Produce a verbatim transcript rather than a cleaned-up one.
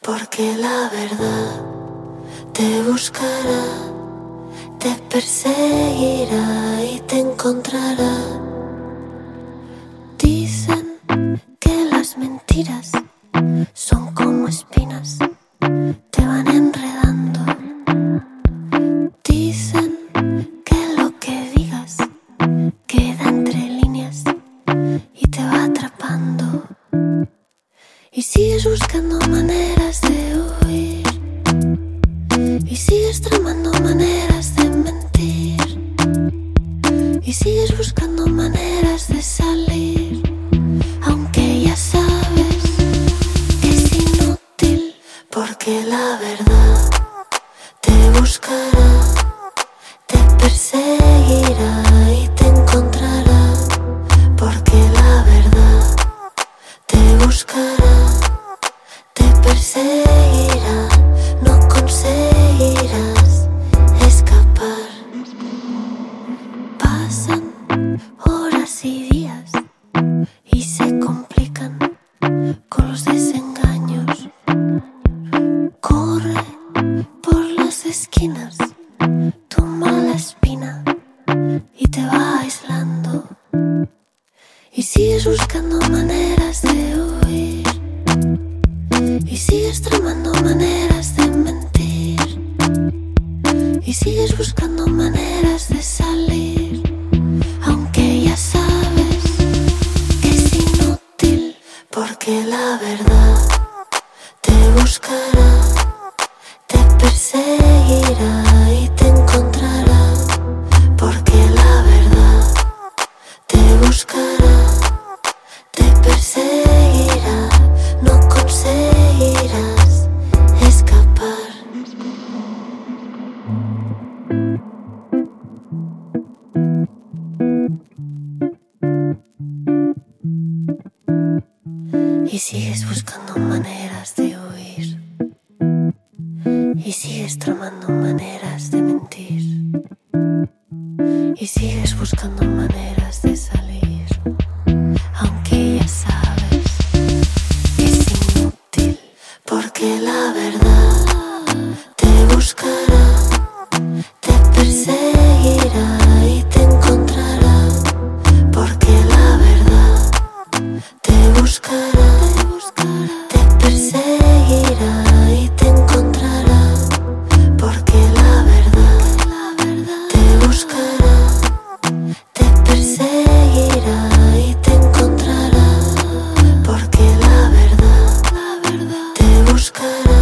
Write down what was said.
Porque la verdad te buscará, te perseguirá y te encontrará. Dicen que las mentiras son como espinas, te van enredando. Dicen que lo que digas queda entre líneas y te va atrapando. Y sigues buscando maneras de huir, y sigues tramando maneras de mentir, y sigues buscando maneras de salir, aunque ya sabes que es inútil. Porque la verdad te buscará, te perseguirá y te encontrará. Porque la verdad te buscará, te perseguirá, no conseguirás escapar. Pasan horas y días y se complican con los desengaños. Corre por las esquinas tu mala espina y te va aislando. Y sigues buscando maneras de huir, y sigues tramando maneras de mentir, y sigues buscando maneras de salir, aunque ya sabes que es inútil. Porque la verdad te buscará, te perseguirá y te encontrará. Porque la verdad te buscará, te perseguirá, no conseguirás escapar. Y sigues buscando maneras de huir, y sigues tramando maneras de mentir, y sigues buscando maneras de salir, aunque ya sabes que es inútil. Porque la verdad te buscará, te perseguirá y te encontrará. Porque la verdad te buscará, te perseguirá y te encontrará. Porque la verdad te buscará, te perseguirá y te encontrará. Porque la verdad te buscará.